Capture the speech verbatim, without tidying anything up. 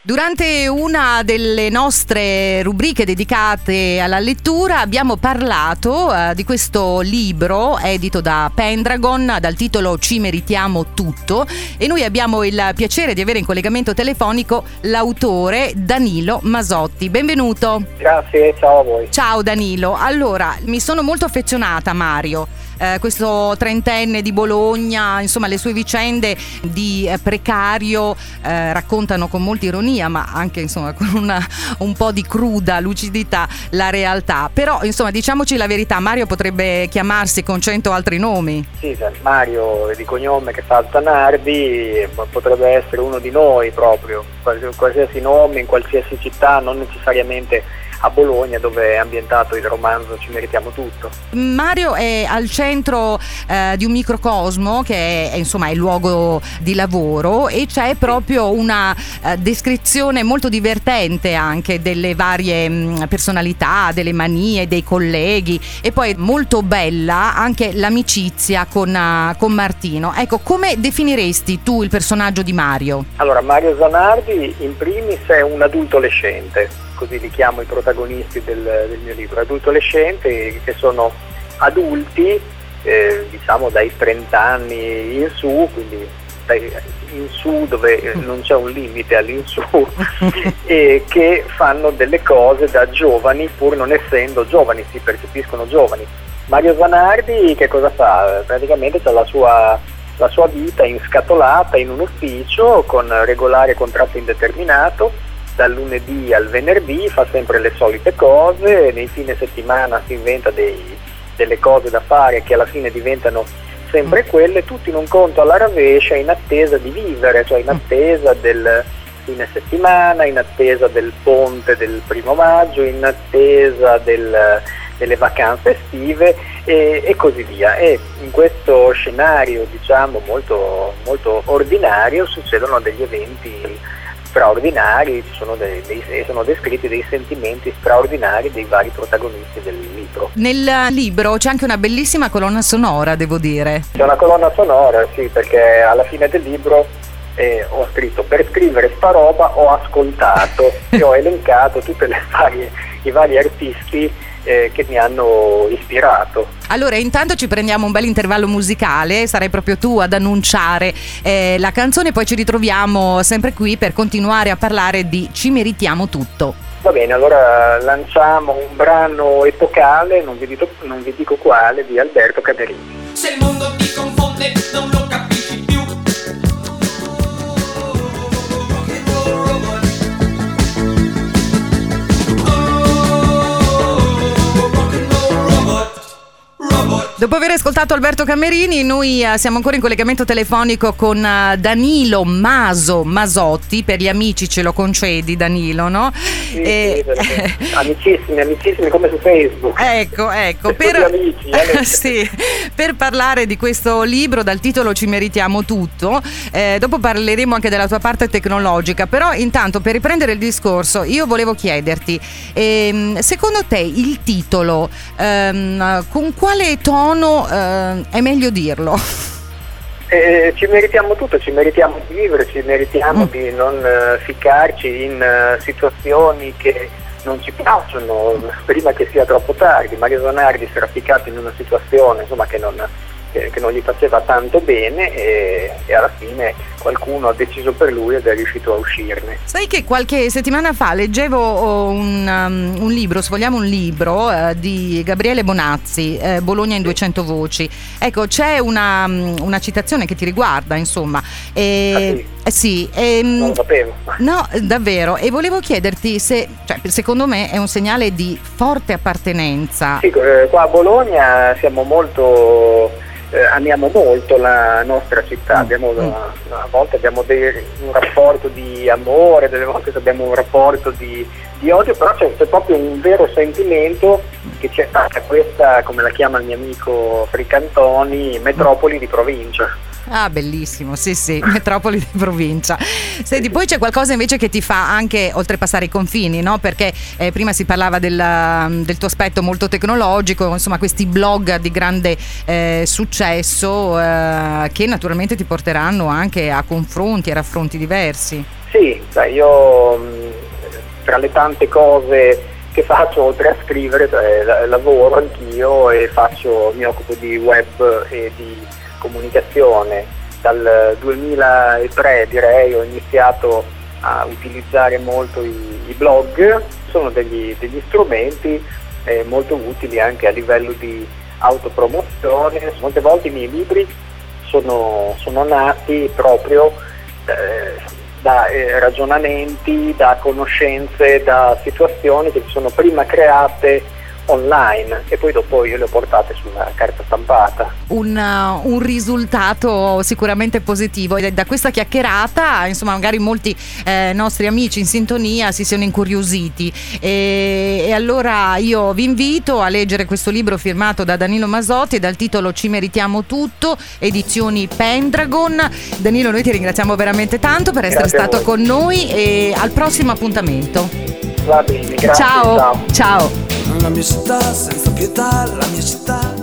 Durante una delle nostre rubriche dedicate alla lettura abbiamo parlato uh, di questo libro edito da Pendragon dal titolo Ci meritiamo tutto, e noi abbiamo il piacere di avere in collegamento telefonico l'autore Danilo Masotti. Benvenuto. Grazie, ciao a voi. Ciao Danilo. Allora, mi sono molto affezionata a Mario. Eh, questo trentenne di Bologna, insomma le sue vicende di eh, precario eh, raccontano con molta ironia, ma anche insomma con una, un po' di cruda lucidità la realtà. Però insomma, diciamoci la verità, Mario potrebbe chiamarsi con cento altri nomi. Sì, Mario di cognome che fa Zanardi potrebbe essere uno di noi proprio, qualsiasi nome in qualsiasi città, non necessariamente a Bologna dove è ambientato il romanzo Ci meritiamo tutto. Mario è al centro eh, di un microcosmo che è, insomma, è il luogo di lavoro, e c'è proprio una eh, descrizione molto divertente anche delle varie mh, personalità, delle manie, dei colleghi, e poi molto bella anche l'amicizia con, uh, con Martino. Ecco, come definiresti tu il personaggio di Mario? Allora, Mario Zanardi in primis è un adulto adolescente, così li chiamo i protagonisti del, del mio libro, adulto-adolescenti che sono adulti, eh, diciamo dai trenta anni in su, quindi dai, in su dove non c'è un limite all'insù, e che fanno delle cose da giovani pur non essendo giovani, si percepiscono giovani. Mario Zanardi che cosa fa? Praticamente c'ha la sua, la sua vita inscatolata in un ufficio con regolare contratto indeterminato. Dal lunedì al venerdì fa sempre le solite cose, nei fine settimana si inventa dei, delle cose da fare che alla fine diventano sempre quelle, tutti in un conto alla rovescia, in attesa di vivere, cioè in attesa del fine settimana, in attesa del ponte del primo maggio, in attesa del, delle vacanze estive e, e così via. E in questo scenario, diciamo, molto, molto ordinario succedono degli eventi straordinari, ci sono, dei, dei, sono descritti dei sentimenti straordinari dei vari protagonisti del libro. Nel libro c'è anche una bellissima colonna sonora, devo dire. C'è una colonna sonora, sì, perché alla fine del libro eh, ho scritto: per scrivere sta roba ho ascoltato e ho elencato tutte le varie, i vari artisti eh, che mi hanno ispirato. Allora, intanto ci prendiamo un bel intervallo musicale, sarai proprio tu ad annunciare eh, la canzone, poi ci ritroviamo sempre qui per continuare a parlare di Ci meritiamo tutto. Va bene, allora lanciamo un brano epocale, non vi dico, non vi dico quale, di Alberto Camerini. Se il mondo ti confonde non lo capisci più. Dopo aver ascoltato Alberto Camerini, noi uh, siamo ancora in collegamento telefonico con uh, Danilo Maso Masotti. Per gli amici ce lo concedi, Danilo, no? Sì, e... sì, amicissimi, amicissimi come su Facebook. Ecco, ecco. Per... Amici, eh? sì, per parlare di questo libro dal titolo Ci meritiamo tutto, eh, dopo parleremo anche della tua parte tecnologica, però intanto per riprendere il discorso io volevo chiederti, ehm, secondo te il titolo ehm, con quale tono eh, è meglio dirlo? Eh, ci meritiamo tutto, ci meritiamo di vivere, ci meritiamo mm. di non uh, ficcarci in uh, situazioni che non ci piacciono prima che sia troppo tardi. Mario Zanardi si era ficcato in una situazione, insomma, che non, che, che non gli faceva tanto bene e, e alla fine qualcuno ha deciso per lui ed è riuscito a uscirne. Sai che qualche settimana fa leggevo un, um, un libro, se vogliamo un libro, uh, di Gabriele Bonazzi, uh, Bologna in duecento voci. Ecco, c'è una, una citazione che ti riguarda, insomma. E, ah, sì? Eh sì, e, non lo sapevo. No, davvero. E volevo chiederti se, cioè, secondo me è un segnale di forte appartenenza. Sì, eh, qua a Bologna siamo molto... Eh, amiamo molto la nostra città, abbiamo, mm. a volte abbiamo dei, un rapporto di amore, delle volte abbiamo un rapporto di, di odio, però c'è, c'è proprio un vero sentimento che c'è stata questa, come la chiama il mio amico Fricantoni, metropoli di provincia. Ah, bellissimo, sì sì, metropoli di provincia. Senti, poi c'è qualcosa invece che ti fa anche oltrepassare i confini, no? Perché eh, prima si parlava del, del tuo aspetto molto tecnologico, insomma questi blog di grande eh, successo eh, che naturalmente ti porteranno anche a confronti, a raffronti diversi. Sì, cioè io mh, tra le tante cose che faccio oltre a scrivere, cioè, lavoro anch'io e faccio, mi occupo di web e di comunicazione. Dal duemilatré direi ho iniziato a utilizzare molto i, i blog, sono degli, degli strumenti eh, molto utili anche a livello di autopromozione. Molte volte i miei libri sono, sono nati proprio eh, da eh, ragionamenti, da conoscenze, da situazioni che si sono prima create online e poi dopo io le ho portate sulla carta stampata. Un, uh, un risultato sicuramente positivo, e da questa chiacchierata insomma magari molti eh, nostri amici in sintonia si siano incuriositi e, e allora io vi invito a leggere questo libro firmato da Danilo Masotti dal titolo Ci meritiamo tutto, edizioni Pendragon. Danilo, noi ti ringraziamo veramente tanto per essere Grazie stato con noi e al prossimo appuntamento. Va bene, grazie, ciao. ciao. Ciao. La mia città senza pietà, la mia città